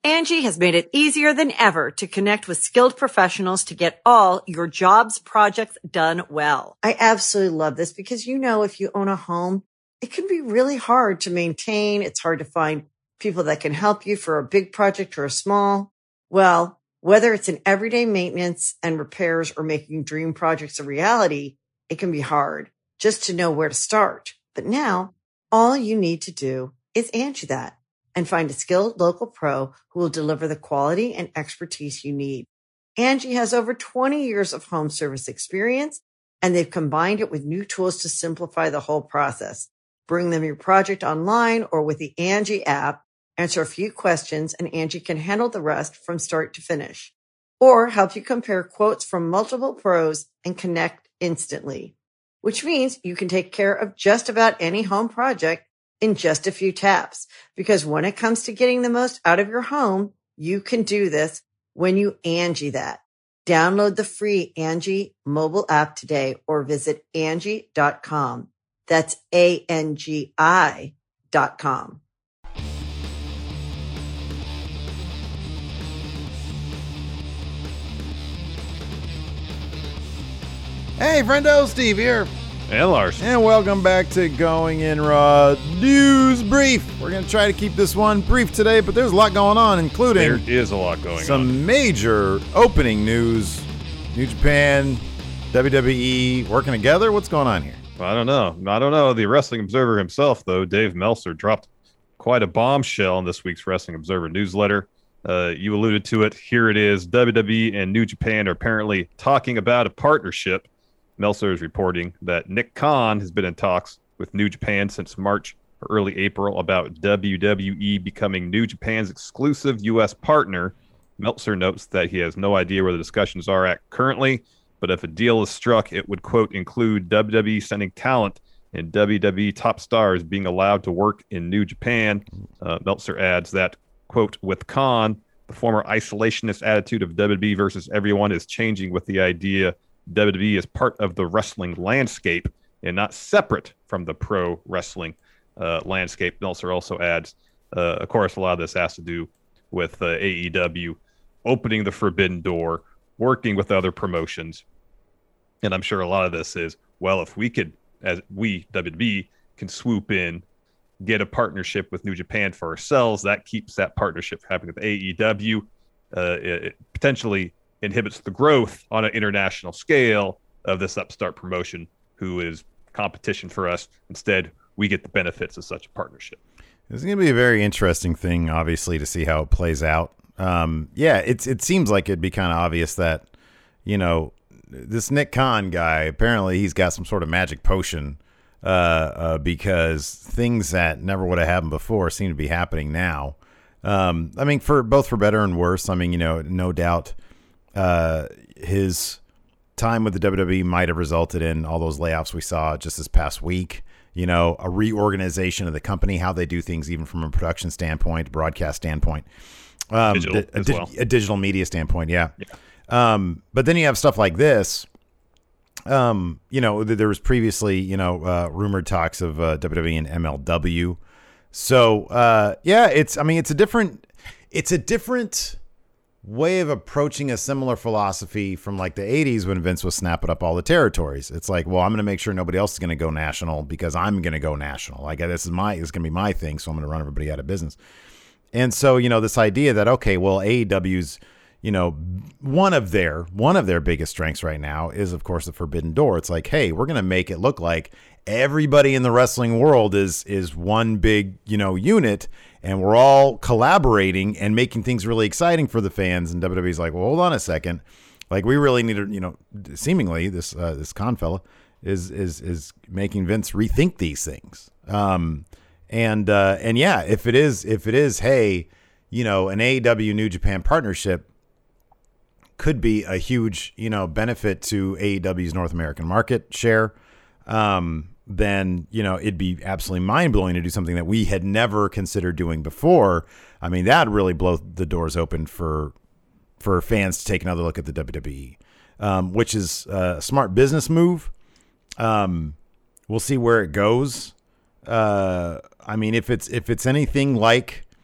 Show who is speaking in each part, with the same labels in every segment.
Speaker 1: Angie has made it easier than ever to connect with skilled professionals to get all your jobs projects done well. I absolutely love this because, if you own a home, it can be really hard to maintain. It's hard to find people that can help you for a big project or a small. Well, whether it's in everyday maintenance and repairs or making dream projects a reality, it can be hard just to know where to start. But now all you need to do is Angie that and find a skilled local pro who will deliver the quality and expertise you need. Angie has over 20 years of home service experience, and they've combined it with new tools to simplify the whole process. Bring them your project online or with the Angie app, answer a few questions, and Angie can handle the rest from start to finish. Or help you compare quotes from multiple pros and connect instantly, which means you can take care of just about any home project in just a few taps. Because when it comes to getting the most out of your home, you can do this when you Angie that. Download the free Angie mobile app today or visit Angie.com. That's ANGI.com.
Speaker 2: Hey, friendo, Steve here.
Speaker 3: And Lars.
Speaker 2: And welcome back to Going In Raw News Brief. We're going to try to keep this one brief today, but there's a lot going on, including...
Speaker 3: There is a lot going on.
Speaker 2: Some major opening news. New Japan, WWE working together. What's going on here?
Speaker 3: I don't know. The Wrestling Observer himself, though, Dave Meltzer, dropped quite a bombshell in this week's Wrestling Observer newsletter. You alluded to it. Here it is. WWE and New Japan are apparently talking about a partnership. Meltzer is reporting that Nick Khan has been in talks with New Japan since March or early April about WWE becoming New Japan's exclusive U.S. partner. Meltzer notes that he has no idea where the discussions are at currently, but if a deal is struck, it would, quote, include WWE sending talent and WWE top stars being allowed to work in New Japan. Meltzer adds that, quote, with Khan, the former isolationist attitude of WWE versus everyone is changing with the idea WWE is part of the wrestling landscape and not separate from the pro wrestling landscape. Meltzer also adds, of course, a lot of this has to do with AEW opening the forbidden door, working with other promotions. And I'm sure a lot of this is, well, if we could, as we, WWE, can swoop in, get a partnership with New Japan for ourselves, that keeps that partnership happening with AEW. It potentially inhibits the growth on an international scale of this upstart promotion who is competition for us. Instead, we get the benefits of such a partnership.
Speaker 2: It's going to be a very interesting thing, obviously, to see how it plays out. It seems like it'd be kind of obvious that, this Nick Khan guy, apparently he's got some sort of magic potion because things that never would have happened before seem to be happening now. For better and worse. No doubt his time with the WWE might have resulted in all those layoffs we saw just this past week. A reorganization of the company, how they do things, even from a production standpoint, broadcast standpoint, a digital media standpoint. Yeah. But then you have stuff like this. There was previously, rumored talks of WWE and MLW. So, it's a different way of approaching a similar philosophy from like the 80s when Vince was snapping up all the territories. It's like, well, I'm going to make sure nobody else is going to go national because I'm going to go national. Like this is going to be my thing. So I'm going to run everybody out of business. And so, this idea that, okay, well, AEW's, one of their biggest strengths right now is, of course, the Forbidden Door. It's like, hey, we're going to make it look like everybody in the wrestling world is one big, unit, and we're all collaborating and making things really exciting for the fans. And WWE's like, well, hold on a second. Like, we really need to, seemingly this Khan fella is making Vince rethink these things. If it is, hey, an AEW New Japan partnership could be a huge, benefit to AEW's North American market share. Then, it'd be absolutely mind-blowing to do something that we had never considered doing before. That'd really blow the doors open for fans to take another look at the WWE, which is a smart business move. We'll see where it goes. If it's anything like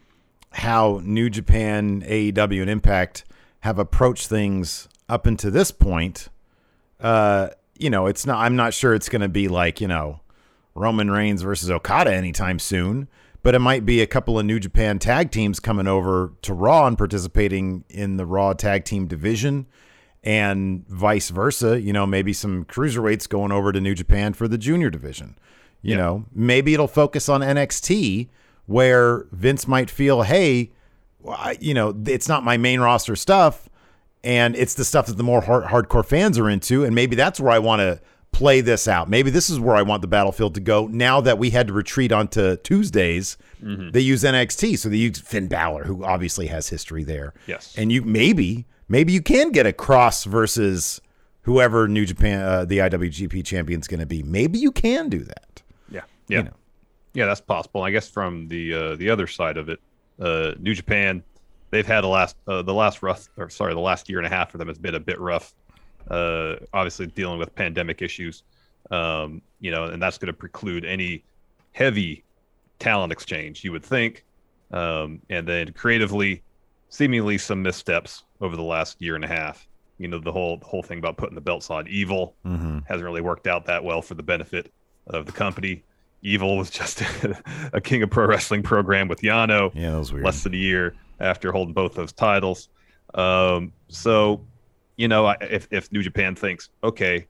Speaker 2: how New Japan, AEW, and Impact have approached things up until this point. It's not. I'm not sure it's going to be like Roman Reigns versus Okada anytime soon. But it might be a couple of New Japan tag teams coming over to Raw and participating in the Raw tag team division, and vice versa. Maybe some cruiserweights going over to New Japan for the junior division. Maybe it'll focus on NXT, where Vince might feel, hey, it's not my main roster stuff, and it's the stuff that the more hardcore fans are into, and maybe that's where I want to play this out. Maybe this is where I want the Battlefield to go. Now that we had to retreat onto Tuesdays, they use NXT. So they use Finn Balor, who obviously has history there.
Speaker 3: Yes.
Speaker 2: And maybe you can get a Cross versus whoever New Japan, the IWGP champion's going to be. Maybe you can do that.
Speaker 3: Yeah. Yeah. Yeah, that's possible. I guess from the other side of it, New Japan, they've had the last year and a half for them has been a bit rough. Obviously dealing with pandemic issues, and that's going to preclude any heavy talent exchange, you would think. And then creatively, seemingly some missteps over the last year and a half. The whole thing about putting the belts on Evil hasn't really worked out that well for the benefit of the company. Evil was just a King of Pro Wrestling program with Yano.
Speaker 2: Yeah, that was weird.
Speaker 3: Less than a year after holding both those titles. So. If New Japan thinks, okay,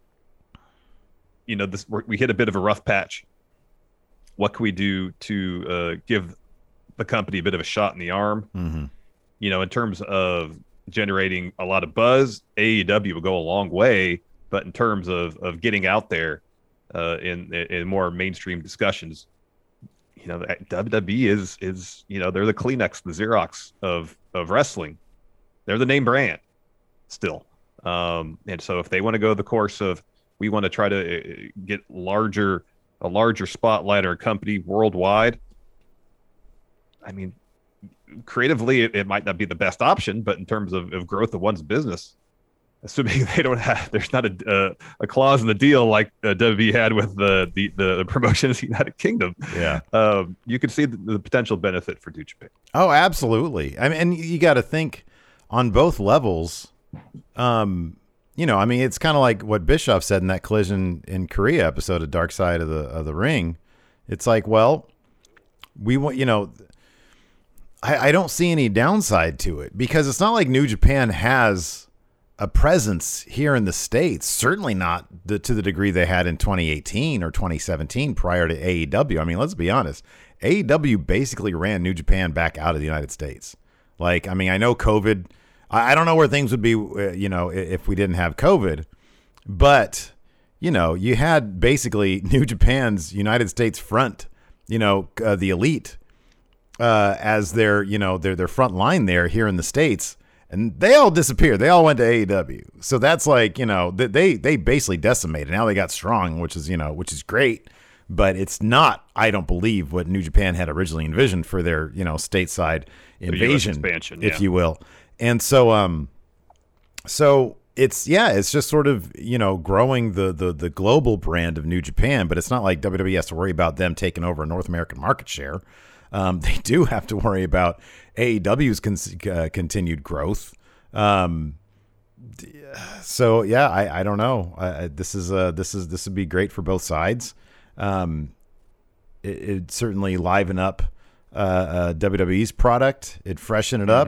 Speaker 3: we hit a bit of a rough patch. What can we do to give the company a bit of a shot in the arm? In terms of generating a lot of buzz, AEW will go a long way. But in terms of getting out there in more mainstream discussions, WWE is they're the Kleenex, the Xerox of wrestling. They're the name brand still. And so if they want to go the course of, we want to try to get a larger spotlight or company worldwide, I mean, creatively, it might not be the best option, but in terms of growth of one's business, assuming there's not a clause in the deal like WWE had with the promotions in the United Kingdom.
Speaker 2: Yeah.
Speaker 3: You can see the potential benefit for New Japan.
Speaker 2: Oh, absolutely. I mean, and you got to think on both levels. It's kind of like what Bischoff said in that Collision in Korea episode of Dark Side of the Ring. It's like, well, we want, I don't see any downside to it, because it's not like New Japan has a presence here in the States. Certainly not to the degree they had in 2018 or 2017 prior to AEW. I mean, let's be honest. AEW basically ran New Japan back out of the United States. I know COVID. I don't know where things would be, if we didn't have COVID, but, you had basically New Japan's United States front, the Elite, as their front line there here in the States, and they all disappeared. They all went to AEW. So that's they basically decimated. Now they got Strong, which is great, but it's not, I don't believe, what New Japan had originally envisioned for their, stateside invasion,
Speaker 3: expansion,
Speaker 2: if you will. And so it's just sort of, growing the global brand of New Japan, but it's not like WWE has to worry about them taking over a North American market share. They do have to worry about AEW's continued growth. So yeah, I don't know. This would be great for both sides. It'd certainly liven up WWE's product. It'd freshen it up.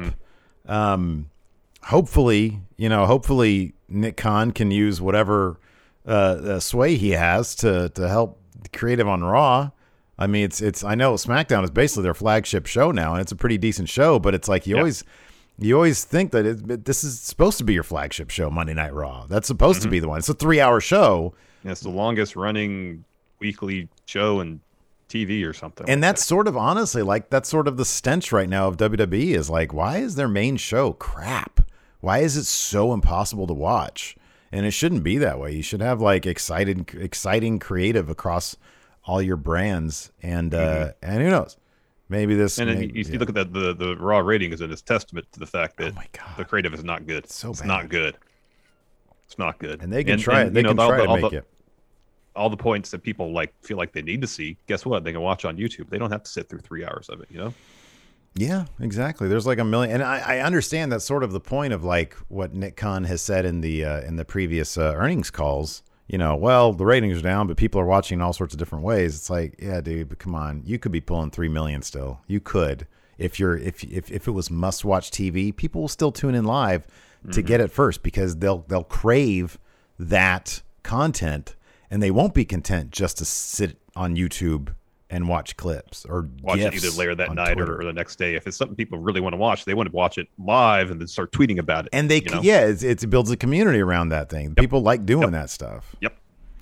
Speaker 2: Hopefully Nick Khan can use whatever sway he has to help creative on Raw. I mean, it's I know SmackDown is basically their flagship show now, and it's a pretty decent show, but it's like you always think that this is supposed to be your flagship show, Monday Night Raw. That's supposed to be the one. It's a 3-hour show.
Speaker 3: Yeah, it's the longest running weekly show in TV or something.
Speaker 2: And that's sort of, honestly, that's sort of the stench right now of WWE is like, why is their main show crap? Why is it so impossible to watch? And it shouldn't be that way. You should have exciting creative across all your brands. And and who knows? Maybe this.
Speaker 3: And you look at that, the Raw ratings, and it's testament to the fact that the creative is not good.
Speaker 2: It's bad.
Speaker 3: Not good. It's not good.
Speaker 2: And they can try it. They can try to make it.
Speaker 3: All the points that people feel like they need to see, guess what? They can watch on YouTube. They don't have to sit through 3 hours of it,
Speaker 2: Yeah, exactly. There's like a million, and I understand that's sort of the point of like what Nick Khan has said in the previous earnings calls. Well, the ratings are down, but people are watching all sorts of different ways. It's like, yeah, dude, but come on, you could be pulling 3 million still. You could, if it was must watch TV, people will still tune in live to get it first because they'll crave that content, and they won't be content just to sit on YouTube and watch clips or
Speaker 3: watch it either later that night or the next day. If it's something people really want to watch, they want to watch it live and then start tweeting about it.
Speaker 2: And it builds a community around that thing. Yep. People like doing that stuff.
Speaker 3: Yep.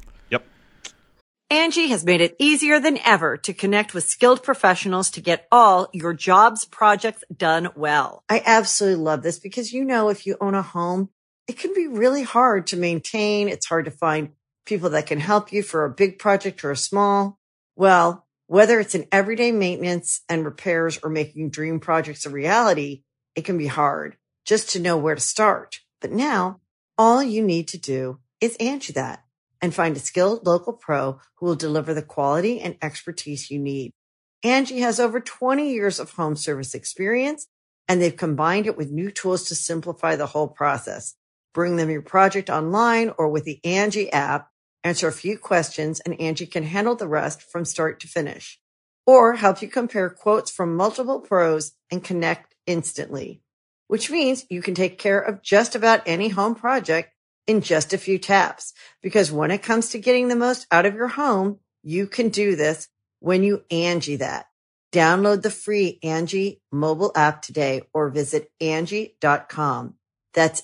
Speaker 1: Angie has made it easier than ever to connect with skilled professionals to get all your jobs projects done well. I absolutely love this because, if you own a home, it can be really hard to maintain. It's hard to find people that can help you for a big project or a small. Well, whether it's in everyday maintenance and repairs or making dream projects a reality, it can be hard just to know where to start. But now all you need to do is Angie that and find a skilled local pro who will deliver the quality and expertise you need. Angie has over 20 years of home service experience, and they've combined it with new tools to simplify the whole process. Bring them your project online or with the Angie app. Answer a few questions, and Angie can handle the rest from start to finish. Or help you compare quotes from multiple pros and connect instantly. Which means you can take care of just about any home project in just a few taps. Because when it comes to getting the most out of your home, you can do this when you Angie that. Download the free Angie mobile app today or visit Angie.com. That's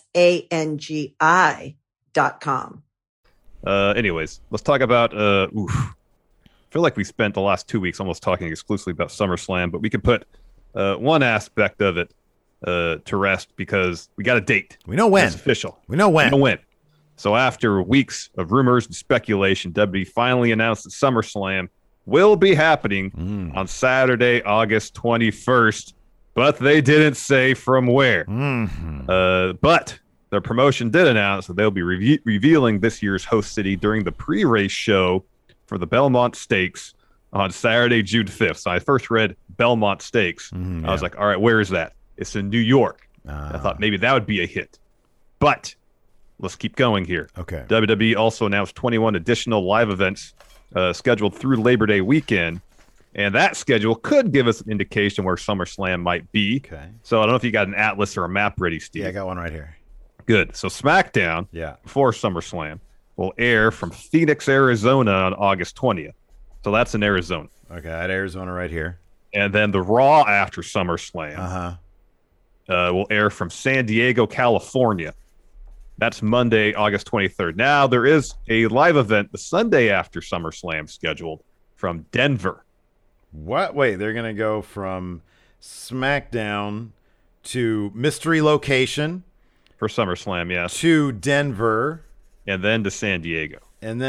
Speaker 1: ANGI.com.
Speaker 3: Anyways, let's talk about, I feel like we spent the last 2 weeks almost talking exclusively about SummerSlam, but we could put one aspect of it to rest because we got a date.
Speaker 2: We know when.
Speaker 3: It's official.
Speaker 2: We know when.
Speaker 3: So after weeks of rumors and speculation, WWE finally announced that SummerSlam will be happening on Saturday, August 21st, but they didn't say from where. But the promotion did announce that they'll be revealing this year's host city during the pre-race show for the Belmont Stakes on Saturday, June 5th. So I first read Belmont Stakes. I was like, all right, where is that? It's in New York. I thought maybe that would be a hit. But let's keep going here.
Speaker 2: Okay.
Speaker 3: WWE also announced 21 additional live events scheduled through Labor Day weekend. And that schedule could give us an indication where SummerSlam might be.
Speaker 2: Okay.
Speaker 3: So I don't know if you got an atlas or a map ready, Steve.
Speaker 2: Yeah, I got one right here.
Speaker 3: Good. So SmackDown before SummerSlam will air from Phoenix, Arizona on August 20th. So that's in Arizona.
Speaker 2: Okay, I had Arizona right here.
Speaker 3: And then the Raw after SummerSlam will air from San Diego, California. That's Monday, August 23rd. Now, there is a live event the Sunday after SummerSlam scheduled from Denver.
Speaker 2: What? Wait, they're going to go from SmackDown to mystery location.
Speaker 3: For SummerSlam, yes.
Speaker 2: To Denver.
Speaker 3: And then to San Diego.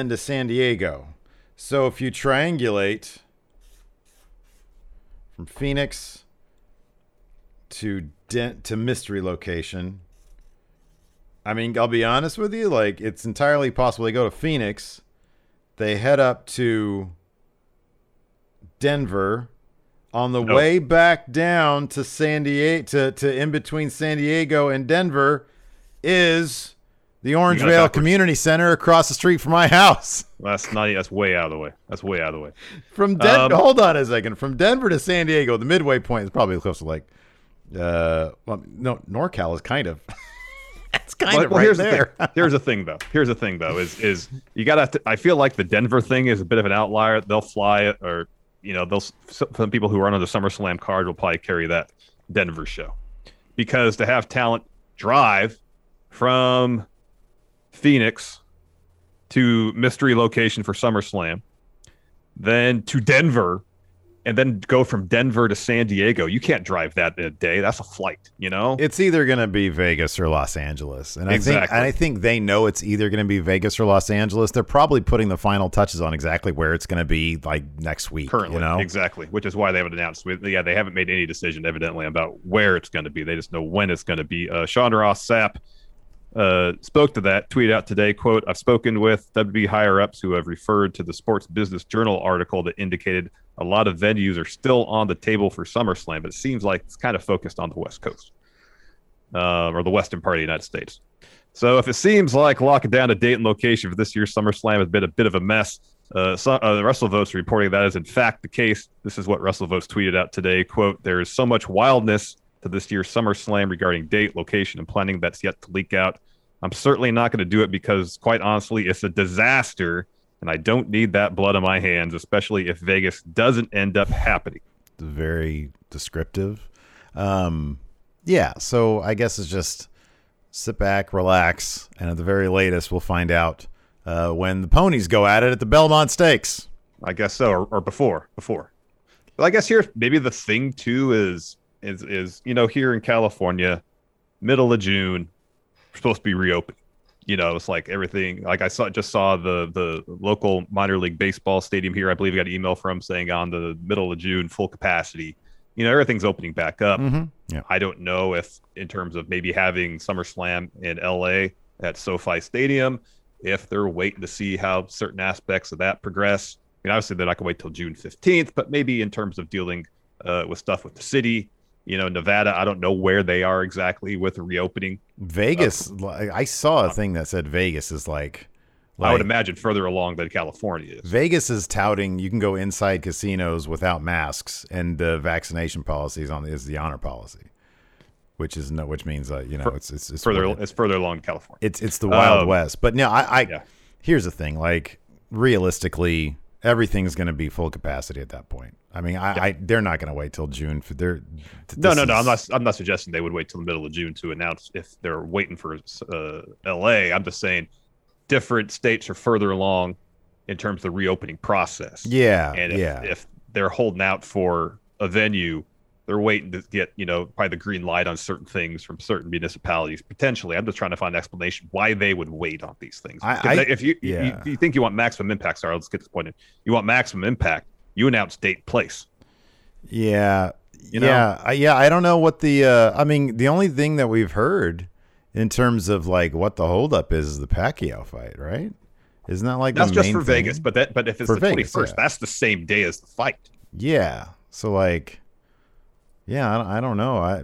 Speaker 2: So if you triangulate from Phoenix to mystery location, I mean, I'll be honest with you, like, it's entirely possible they go to Phoenix, they head up to Denver, on the way back down to San Diego, to in between San Diego and Denver is the Orangevale Community Center across the street from my house.
Speaker 3: That's way out of the way.
Speaker 2: From Denver, hold on a second. From Denver to San Diego, the midway point is probably close to like, NorCal is kind of. That's kind of right there.
Speaker 3: Here's the thing, though. Is you gotta. I feel like the Denver thing is a bit of an outlier. They'll fly it, or some people who are on the SummerSlam card will probably carry that Denver show, because to have talent drive from Phoenix to mystery location for SummerSlam, then to Denver, and then go from Denver to San Diego. You can't drive that in a day. That's a flight,
Speaker 2: It's either going to be Vegas or Los Angeles. And I think they know it's either going to be Vegas or Los Angeles. They're probably putting the final touches on exactly where it's going to be like next week.
Speaker 3: Currently, exactly, which is why they haven't announced. They haven't made any decision, evidently, about where it's going to be. They just know when it's going to be. Sean Ross Sapp spoke to that, tweeted out today, quote, "I've spoken with WB higher-ups who have referred to the Sports Business Journal article that indicated a lot of venues are still on the table for SummerSlam, but it seems like it's kind of focused on the West Coast, or the western part of the United States. So if it seems like locking down a date and location for this year's SummerSlam has been a bit of a mess, WrestleVotes reporting that is in fact the case. This is what WrestleVotes tweeted out today, quote, "There is so much wildness to this year's SummerSlam regarding date, location, and planning that's yet to leak out. I'm certainly not going to do it because, quite honestly, it's a disaster, and I don't need that blood on my hands, especially if Vegas doesn't end up happening."
Speaker 2: Very descriptive. Yeah, so I guess it's just sit back, relax, and at the very latest, we'll find out when the ponies go at it at the Belmont Stakes.
Speaker 3: I guess so, or before. But I guess here, maybe the thing, too, is here in California, middle of June, we're supposed to be reopening. It's like everything. Like I just saw the local minor league baseball stadium here. I believe I got an email from saying on the middle of June, full capacity. Everything's opening back up.
Speaker 2: Mm-hmm. Yeah.
Speaker 3: I don't know if, in terms of maybe having SummerSlam in LA at SoFi Stadium, if they're waiting to see how certain aspects of that progress. Obviously they're not going to wait till June 15th, but maybe in terms of dealing with stuff with the city. Nevada, I don't know where they are exactly with the reopening.
Speaker 2: Vegas, I saw a thing that said Vegas is like
Speaker 3: I would imagine further along than California is.
Speaker 2: Vegas is touting you can go inside casinos without masks, and the vaccination policy is the honor policy, which means it's
Speaker 3: further along in California.
Speaker 2: It's the Wild West. But no, here's the thing: like realistically, everything's going to be full capacity at that point. I mean, they're not going to wait till June for their.
Speaker 3: No. I'm not suggesting they would wait till the middle of June to announce if they're waiting for LA. I'm just saying different states are further along in terms of the reopening process.
Speaker 2: Yeah,
Speaker 3: and if they're holding out for a venue, they're waiting to get probably the green light on certain things from certain municipalities potentially. I'm just trying to find an explanation why they would wait on these things. If you think you want maximum impact, sorry, let's get to this point. You want maximum impact. You announce date, place.
Speaker 2: Yeah. I don't know what the. I mean, the only thing that we've heard in terms of like what the holdup is the Pacquiao fight, right? Isn't that like
Speaker 3: that's
Speaker 2: the
Speaker 3: just
Speaker 2: main
Speaker 3: for
Speaker 2: thing?
Speaker 3: Vegas? But if it's the 21st, that's the same day as the fight.
Speaker 2: Yeah. So like, yeah, I don't know. I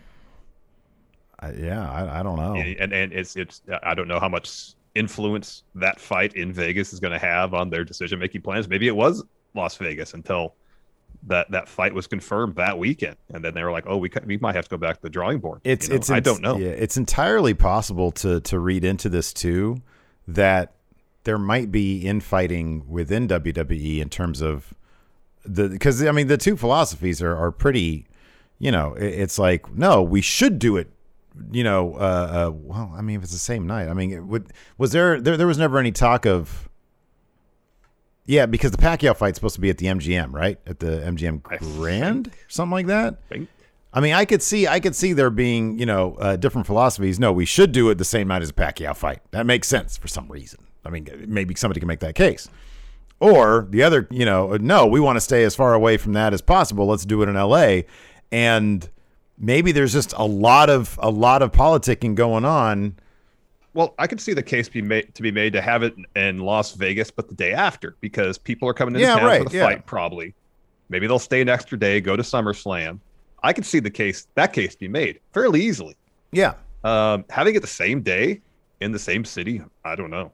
Speaker 2: don't know.
Speaker 3: And it's I don't know how much influence that fight in Vegas is going to have on their decision making plans. Maybe it was Las Vegas until that fight was confirmed that weekend, and then they were like, "Oh, we might have to go back to the drawing board." I don't know.
Speaker 2: Yeah, it's entirely possible to read into this too that there might be infighting within WWE in terms of because I mean the two philosophies are pretty. It's like no, we should do it. Well, I mean, if it's the same night, I mean, was there was never any talk of. Yeah, because the Pacquiao fight's supposed to be at the MGM, right? At the MGM Grand, something like that. I mean, I could see there being, different philosophies. No, we should do it the same night as a Pacquiao fight. That makes sense for some reason. I mean, maybe somebody can make that case. Or the other, no, we want to stay as far away from that as possible. Let's do it in LA. And maybe there's just a lot of politicking going on.
Speaker 3: Well, I could see the case to be made to have it in Las Vegas, but the day after, because people are coming into town for the fight. Probably, maybe they'll stay an extra day, go to SummerSlam. I could see that case be made fairly easily.
Speaker 2: Yeah,
Speaker 3: having it the same day in the same city, I don't know.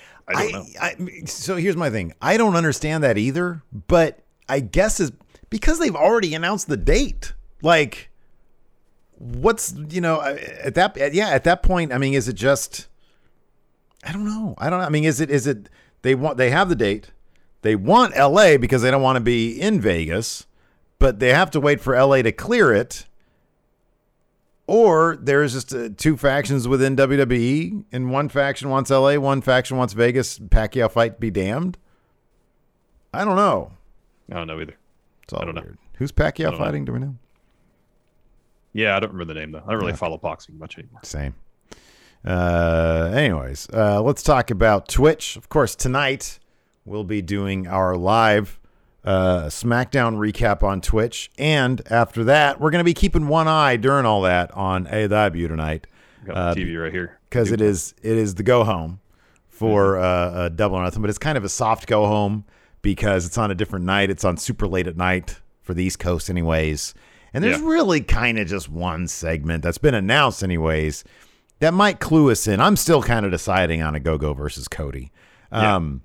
Speaker 2: So here's my thing: I don't understand that either. But I guess is because they've already announced the date. Like. What's at that point? I mean, is it just? I don't know. I mean, is it they have the date, they want LA because they don't want to be in Vegas, but they have to wait for LA to clear it, or there's just two factions within WWE, and one faction wants LA, one faction wants Vegas. Pacquiao fight be damned. I don't know.
Speaker 3: I don't know either.
Speaker 2: It's all weird. Who's Pacquiao fighting? Do we know?
Speaker 3: Yeah, I don't remember the name, though. I don't really follow boxing much anymore.
Speaker 2: Same. Anyways, let's talk about Twitch. Of course, tonight we'll be doing our live SmackDown recap on Twitch. And after that, we're going to be keeping one eye during all that on AEW tonight.
Speaker 3: Got the TV right here.
Speaker 2: because it is the go home for Double or Nothing, but it's kind of a soft go home because it's on a different night. It's on super late at night for the East Coast anyways. And there's really kind of just one segment that's been announced anyways that might clue us in. I'm still kind of deciding on a Go-Go versus Cody. And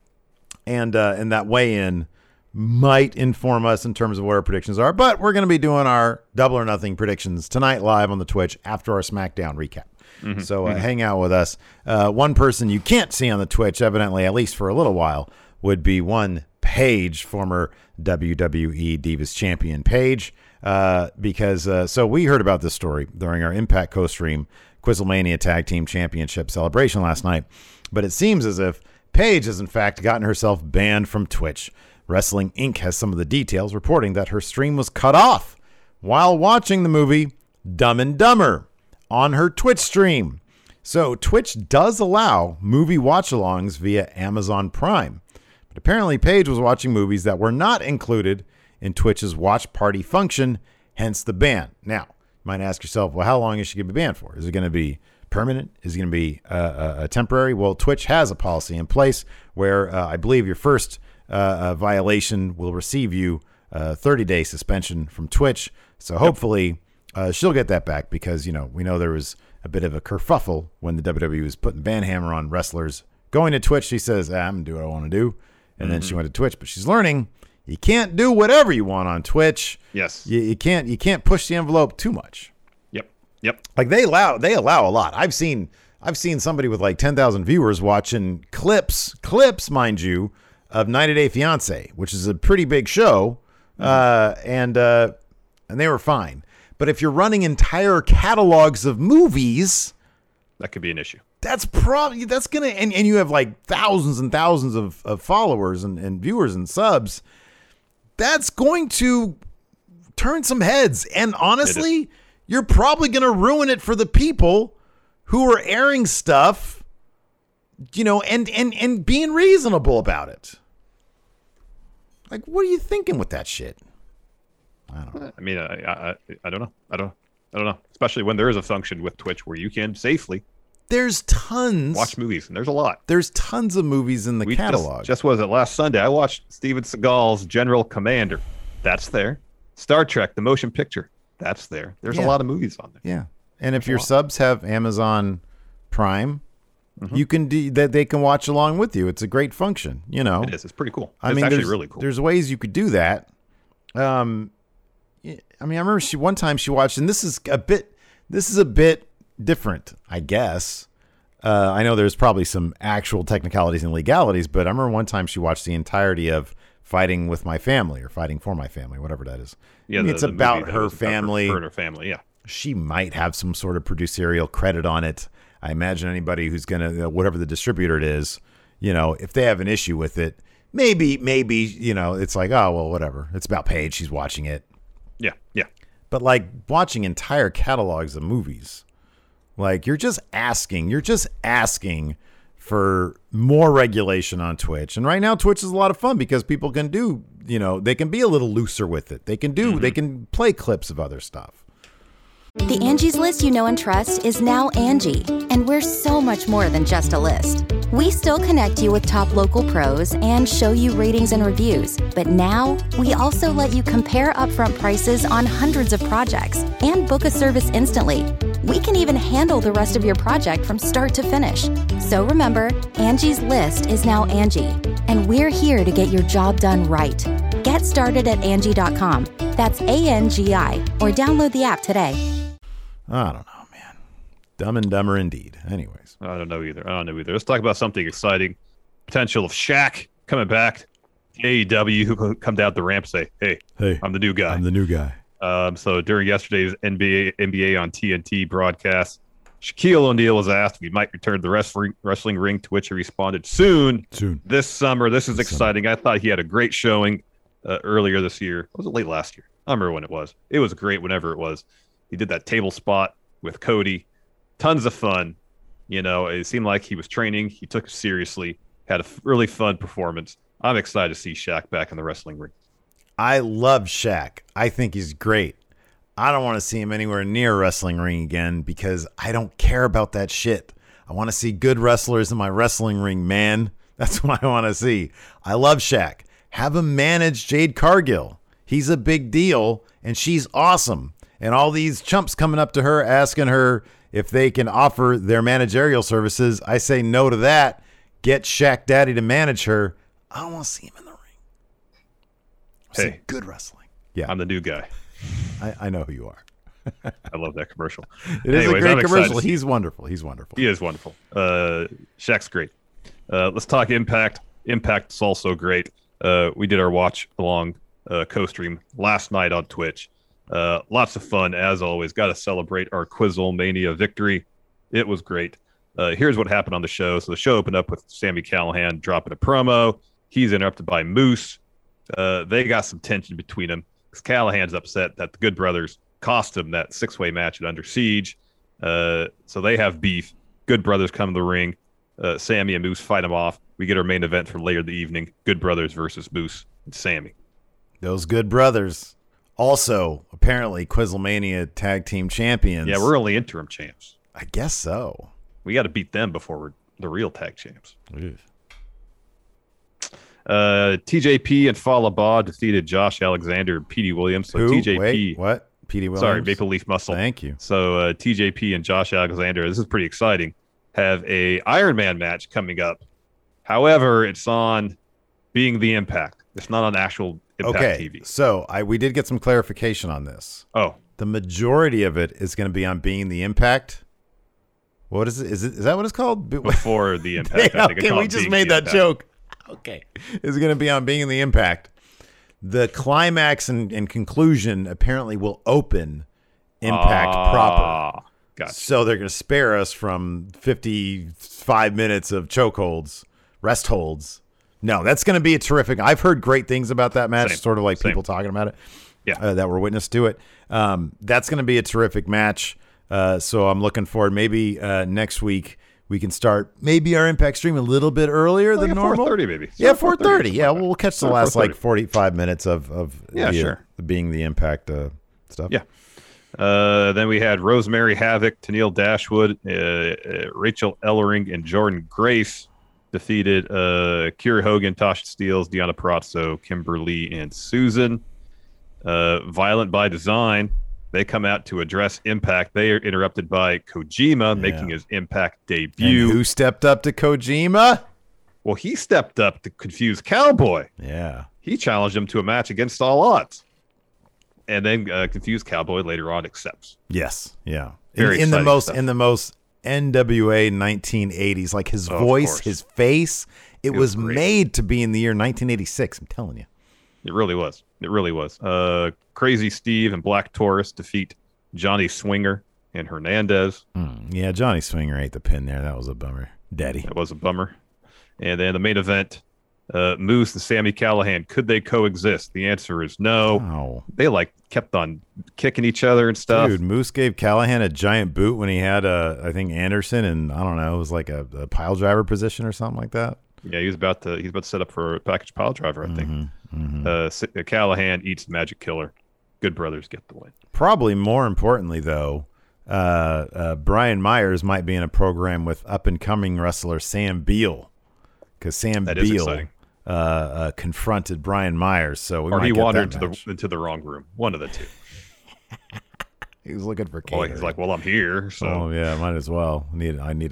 Speaker 2: that weigh-in might inform us in terms of what our predictions are, but we're going to be doing our Double or Nothing predictions tonight live on the Twitch after our SmackDown recap. So hang out with us. One person you can't see on the Twitch, evidently, at least for a little while, would be one Paige, former WWE Divas Champion Paige, because so we heard about this story during our Impact co-stream Quizlemania Tag Team Championship celebration last night, but it seems as if Paige has in fact gotten herself banned from Twitch. Wrestling Inc. has some of the details, reporting that her stream was cut off while watching the movie Dumb and Dumber on her Twitch stream. So Twitch does allow movie watch-alongs via Amazon Prime. But apparently Paige was watching movies that were not included in Twitch's watch party function, hence the ban. Now, you might ask yourself, well, how long is she going to be banned for? Is it going to be permanent? Is it going to be temporary? Well, Twitch has a policy in place where I believe your first violation will receive you a 30-day suspension from Twitch. So hopefully she'll get that back because, we know there was a bit of a kerfuffle when the WWE was putting ban hammer on wrestlers going to Twitch. She says, I'm going to do what I want to do. And then she went to Twitch, but she's learning you can't do whatever you want on Twitch.
Speaker 3: Yes.
Speaker 2: You can't push the envelope too much.
Speaker 3: Yep.
Speaker 2: Like they allow a lot. I've seen somebody with like 10,000 viewers watching clips, mind you, of 90 Day Fiance, which is a pretty big show. And they were fine. But if you're running entire catalogs of movies,
Speaker 3: that could be an issue.
Speaker 2: That's probably gonna and you have like thousands and thousands of followers and viewers and subs. That's going to turn some heads. And honestly, you're probably gonna ruin it for the people who are airing stuff, and being reasonable about it. Like, what are you thinking with that shit? I don't know.
Speaker 3: I mean, I don't know. I don't know. Especially when there is a function with Twitch where you can safely
Speaker 2: There's tons.
Speaker 3: watch movies, and there's a lot.
Speaker 2: There's tons of movies in the catalog.
Speaker 3: Just was it last Sunday? I watched Steven Seagal's General Commander. That's there. Star Trek, the motion picture. That's there. There's a lot of movies on there.
Speaker 2: Yeah. And if your subs have Amazon Prime, you can that they can watch along with you. It's a great function,
Speaker 3: It is. It's pretty cool.
Speaker 2: It's
Speaker 3: actually really cool.
Speaker 2: There's ways you could do that. I remember one time she watched, and this is a bit different, I guess. I know there's probably some actual technicalities and legalities, but I remember one time she watched the entirety of Fighting with My Family or Fighting for My Family, whatever that is.
Speaker 3: Yeah,
Speaker 2: it's about her family.
Speaker 3: Her and her family, yeah.
Speaker 2: She might have some sort of producerial credit on it. I imagine anybody who's going to, whatever the distributor it is, if they have an issue with it, maybe, it's like, oh, well, whatever. It's about Paige. She's watching it.
Speaker 3: Yeah.
Speaker 2: But like watching entire catalogs of movies, like you're just asking for more regulation on Twitch. And right now Twitch is a lot of fun because people can do, they can be a little looser with it. They can play clips of other stuff.
Speaker 4: The Angie's List you know and trust is now Angie, and we're so much more than just a list. We still connect you with top local pros and show you ratings and reviews, but now we also let you compare upfront prices on hundreds of projects and book a service instantly. We can even handle the rest of your project from start to finish. So remember, Angie's List is now Angie, and we're here to get your job done right. Get started at Angie.com. That's ANGI, or download the app today.
Speaker 2: I don't know, man. Dumb and Dumber indeed. Anyways.
Speaker 3: I don't know either. Let's talk about something exciting. Potential of Shaq coming back. AEW, who come down the ramp say, hey, I'm the new guy. So during yesterday's NBA on TNT broadcast, Shaquille O'Neal was asked if he might return to the wrestling ring, to which he responded, soon. This summer. This is exciting. I thought he had a great showing earlier this year. Was it late last year? I don't remember when it was. It was great whenever it was. He did that table spot with Cody. Tons of fun. It seemed like he was training. He took it seriously. Had a really fun performance. I'm excited to see Shaq back in the wrestling ring.
Speaker 2: I love Shaq. I think he's great. I don't want to see him anywhere near a wrestling ring again because I don't care about that shit. I want to see good wrestlers in my wrestling ring, man. That's what I want to see. I love Shaq. Have him manage Jade Cargill. He's a big deal, and she's awesome. And all these chumps coming up to her, asking her if they can offer their managerial services. I say no to that. Get Shaq Daddy to manage her. I don't want to see him in the ring.
Speaker 3: Hey,
Speaker 2: good wrestling. Yeah,
Speaker 3: I'm the new guy.
Speaker 2: I know who you are.
Speaker 3: I love that commercial.
Speaker 2: It is a great commercial. He's wonderful. He's wonderful.
Speaker 3: He is wonderful. Shaq's great. Let's talk Impact. Impact is also great. We did our watch along co-stream last night on Twitch. Lots of fun, as always. Got to celebrate our Quizzle Mania victory. It was great. Here's what happened on the show. So the show opened up with Sami Callihan dropping a promo. He's interrupted by Moose. They got some tension between them because Callahan's upset that the Good Brothers cost him that 6-way match at Under Siege. So they have beef. Good Brothers come to the ring. Sami and Moose fight him off. We get our main event for later in the evening. Good Brothers versus Moose and Sami.
Speaker 2: Those Good Brothers. Also, apparently, Quizzlemania Tag Team Champions.
Speaker 3: Yeah, we're only interim champs.
Speaker 2: I guess so.
Speaker 3: We got to beat them before we're the real tag champs.
Speaker 2: Ooh.
Speaker 3: TJP and Fallah Bahh defeated Josh Alexander and Petey Williams. So
Speaker 2: Who?
Speaker 3: TJP.
Speaker 2: Wait, what? Petey Williams?
Speaker 3: Sorry, Maple Leaf Muscle.
Speaker 2: Thank you.
Speaker 3: So TJP and Josh Alexander, this is pretty exciting, have a Iron Man match coming up. However, it's on Being the Impact. It's not on actual Impact TV.
Speaker 2: So we did get some clarification on this.
Speaker 3: Oh.
Speaker 2: The majority of it is going to be on Being the Impact. What is it? Is that what it's called?
Speaker 3: Before the Impact. I think
Speaker 2: okay, we just made that joke. Okay. It's going to be on Being the Impact. The climax and conclusion apparently will open Impact proper.
Speaker 3: Gotcha.
Speaker 2: So they're going to spare us from 55 minutes of chokeholds, rest holds. No, that's going to be a terrific. I've heard great things about that match, sort of like people talking about it.
Speaker 3: Yeah.
Speaker 2: That were witness to it. That's going to be a terrific match. So I'm looking forward. Maybe next week we can start maybe our Impact stream a little bit earlier than normal.
Speaker 3: 4:30 maybe.
Speaker 2: Yeah, 4:30. Yeah, we'll catch the last like 45 minutes of
Speaker 3: sure.
Speaker 2: Being the Impact stuff.
Speaker 3: Yeah. Then we had Rosemary Havoc, Tennille Dashwood, Rachel Ellering, and Jordan Grace defeated Kiera Hogan, Tasha Steelz, Deonna Purrazzo, Kimberly, and Susan. Violent by Design. They come out to address Impact. They are interrupted by Kojima making his Impact debut.
Speaker 2: And who stepped up to Kojima?
Speaker 3: Well, he stepped up to confuse Cowboy.
Speaker 2: Yeah.
Speaker 3: He challenged him to a match against all odds. And then confused Cowboy later on accepts.
Speaker 2: Yes. Yeah.
Speaker 3: In
Speaker 2: the most NWA 1980s, like his voice, his face, it was made to be in the year 1986. I'm telling you.
Speaker 3: It really was. It really was. Crazy Steve and Black Taurus defeat Johnny Swinger and Hernandez.
Speaker 2: Yeah, Johnny Swinger ate the pin there. That was a bummer. Daddy.
Speaker 3: That was a bummer. And then the main event, Moose and Sami Callihan. Could they coexist? The answer is no.
Speaker 2: Oh.
Speaker 3: They kept on kicking each other and stuff.
Speaker 2: Dude, Moose gave Callihan a giant boot when he had I think Anderson, and I don't know, it was like a pile driver position or something like that.
Speaker 3: Yeah, he's about to set up for a package pile driver, I think. Callihan eats the Magic Killer. Good Brothers get the win.
Speaker 2: Probably more importantly, though, Brian Myers might be in a program with up-and-coming wrestler Sam Beal, because Sam Beal confronted Brian Myers. So
Speaker 3: he wandered into the wrong room. One of the two.
Speaker 2: He was looking for
Speaker 3: catering. He's like, well, I'm here, so
Speaker 2: yeah, might as well. I need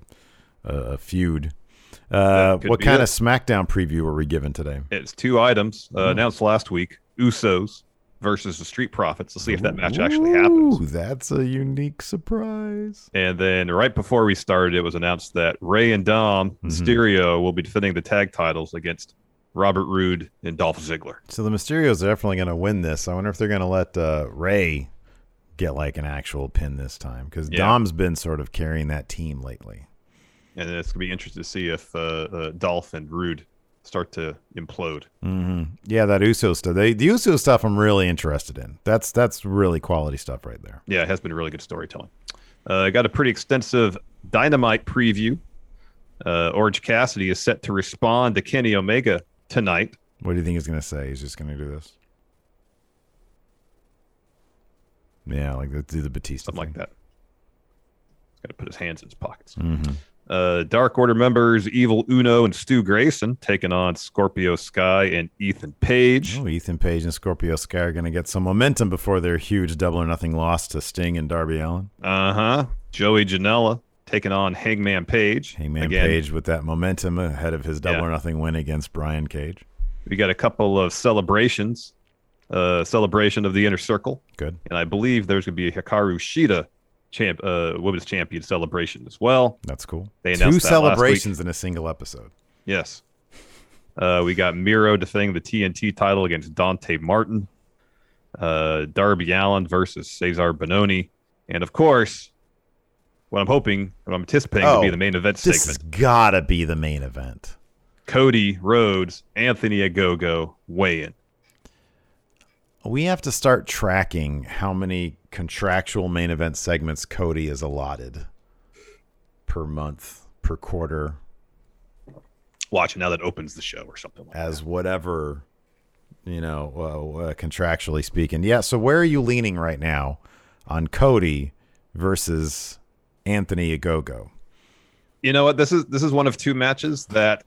Speaker 2: a feud. What kind of SmackDown preview were we given today?
Speaker 3: It's 2 items announced last week. Usos versus the Street Profits. Let's see if that match actually happens.
Speaker 2: That's a unique surprise.
Speaker 3: And then right before we started, it was announced that Rey and Dom Mysterio will be defending the tag titles against Robert Roode and Dolph Ziggler.
Speaker 2: So the Mysterios are definitely going to win this. I wonder if they're going to let Rey get like an actual pin this time, because Dom's been sort of carrying that team lately.
Speaker 3: And it's going to be interesting to see if Dolph and Roode start to implode.
Speaker 2: Yeah, that Uso stuff. The Uso stuff I'm really interested in. That's really quality stuff right there.
Speaker 3: Yeah, it has been really good storytelling. Got a pretty extensive Dynamite preview. Orange Cassidy is set to respond to Kenny Omega tonight.
Speaker 2: What do you think he's going to say? He's just going to do this? Yeah, like do the Batista
Speaker 3: something
Speaker 2: thing.
Speaker 3: like that. He's got to put his hands in his pockets.
Speaker 2: Mm-hmm.
Speaker 3: Dark Order members Evil Uno and Stu Grayson taking on Scorpio Sky and Ethan Page.
Speaker 2: Oh, Ethan Page and Scorpio Sky are going to get some momentum before their huge Double or Nothing loss to Sting and Darby Allin.
Speaker 3: Joey Janela taking on Hangman Page.
Speaker 2: Hangman Page with that momentum ahead of his Double or Nothing win against Brian Cage.
Speaker 3: We got a couple of celebrations. Celebration of the Inner Circle.
Speaker 2: Good.
Speaker 3: And I believe there's going to be a Hikaru Shida women's champion celebration as well.
Speaker 2: That's cool.
Speaker 3: They announced
Speaker 2: Two
Speaker 3: that
Speaker 2: celebrations in a single episode.
Speaker 3: Yes. We got Miro defending the TNT title against Dante Martin. Darby Allin versus Cesar Bononi. And of course, what I'm anticipating to be the main event segment.
Speaker 2: This has got to be the main event.
Speaker 3: Cody Rhodes, Anthony Ogogo weigh in.
Speaker 2: We have to start tracking how many contractual main event segments Cody is allotted per month, per quarter.
Speaker 3: Watch it now that opens the show or something like
Speaker 2: as
Speaker 3: that.
Speaker 2: Whatever, contractually speaking. Yeah, so where are you leaning right now on Cody versus Anthony Ogogo?
Speaker 3: You know what? This is one of two matches that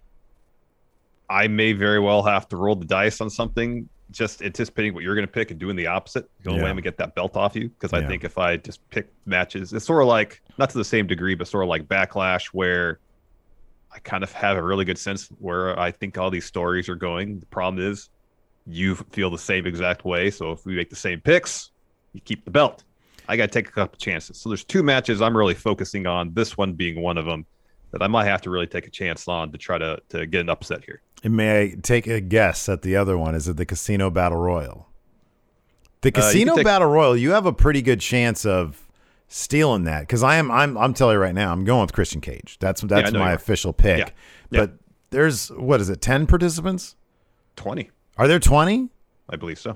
Speaker 3: I may very well have to roll the dice on something, just anticipating what you're going to pick and doing the opposite. The only way I'm going to get that belt off you, because I think if I just pick matches, it's sort of like, not to the same degree, but sort of like Backlash, where I kind of have a really good sense where I think all these stories are going. The problem is you feel the same exact way. So if we make the same picks, you keep the belt. I got to take a couple chances. So there's two matches I'm really focusing on, this one being one of them, that I might have to really take a chance on to try to get an upset here.
Speaker 2: And may I take a guess at the other one? Is it the Casino Battle Royal? The Casino Battle Royal, you have a pretty good chance of stealing that, because I'm telling you right now, I'm going with Christian Cage. That's my official pick.
Speaker 3: Yeah.
Speaker 2: But there's, what is it, 10 participants?
Speaker 3: 20.
Speaker 2: Are there 20?
Speaker 3: I believe so.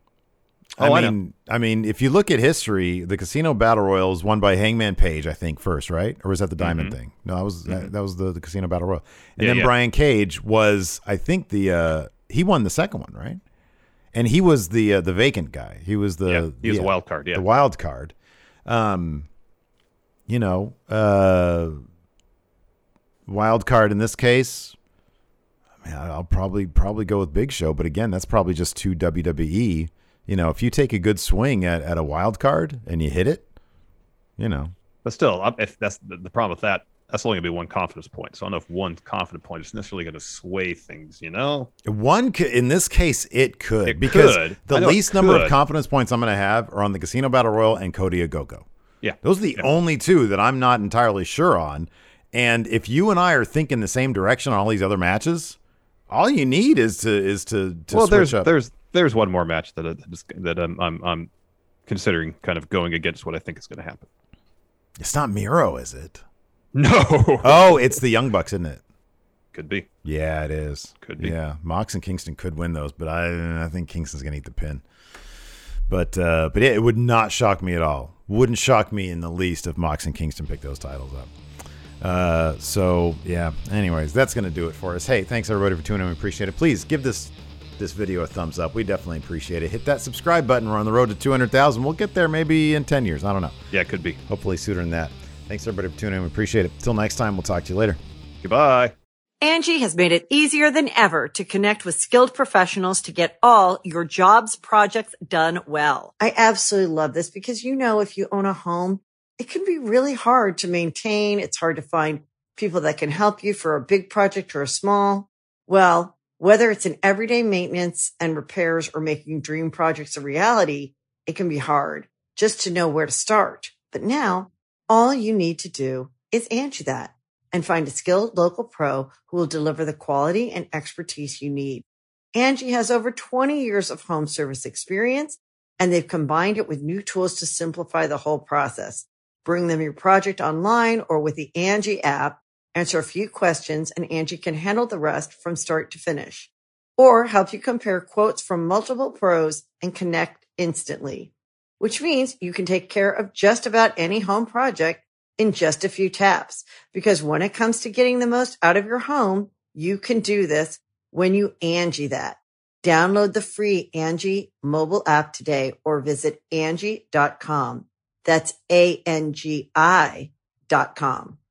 Speaker 2: I mean, if you look at history, the Casino Battle Royal was won by Hangman Page, I think, first, right? Or was that the Diamond thing? No, that was the Casino Battle Royal. And then Brian Cage was, I think, he won the second one, right? And he was the vacant guy. He was the
Speaker 3: wild card. Yeah,
Speaker 2: the wild card. Wild card in this case. I mean, I'll probably go with Big Show, but again, that's probably just too WWE. If you take a good swing at a wild card and you hit it,
Speaker 3: But still, if that's the problem with that, that's only going to be one confidence point. So I don't know if one confidence point is necessarily going to sway things,
Speaker 2: One in this case, it could. Because the least number of confidence points I'm going to have are on the Casino Battle Royal and Cody Ogogo.
Speaker 3: Yeah.
Speaker 2: Those are the only two that I'm not entirely sure on. And if you and I are thinking the same direction on all these other matches, all you need is to switch up.
Speaker 3: There's one more match that I'm considering kind of going against what I think is going to happen.
Speaker 2: It's not Miro, is it?
Speaker 3: No.
Speaker 2: Oh, it's the Young Bucks, isn't it?
Speaker 3: Could be.
Speaker 2: Yeah, it is.
Speaker 3: Could be.
Speaker 2: Yeah, Mox and Kingston could win those, but I think Kingston's going to eat the pin. But yeah, it would not shock me at all. Wouldn't shock me in the least if Mox and Kingston picked those titles up. So yeah. Anyways, that's going to do it for us. Hey, thanks everybody for tuning in. We appreciate it. Please give this video a thumbs up. We definitely appreciate it. Hit that subscribe button. We're on the road to 200,000. We'll get there maybe in 10 years. I don't know.
Speaker 3: Yeah, it could be.
Speaker 2: Hopefully sooner than that. Thanks everybody for tuning in. We appreciate it. Till next time, we'll talk to you later.
Speaker 3: Goodbye.
Speaker 1: Angie has made it easier than ever to connect with skilled professionals to get all your jobs projects done well. I absolutely love this because, if you own a home, it can be really hard to maintain. It's hard to find people that can help you for a big project or a small. Well, whether it's in everyday maintenance and repairs or making dream projects a reality, it can be hard just to know where to start. But now, all you need to do is Angie that and find a skilled local pro who will deliver the quality and expertise you need. Angie has over 20 years of home service experience, and they've combined it with new tools to simplify the whole process. Bring them your project online or with the Angie app. Answer a few questions, and Angie can handle the rest from start to finish. Or help you compare quotes from multiple pros and connect instantly. Which means you can take care of just about any home project in just a few taps. Because when it comes to getting the most out of your home, you can do this when you Angie that. Download the free Angie mobile app today or visit Angie.com. That's ANGI.com.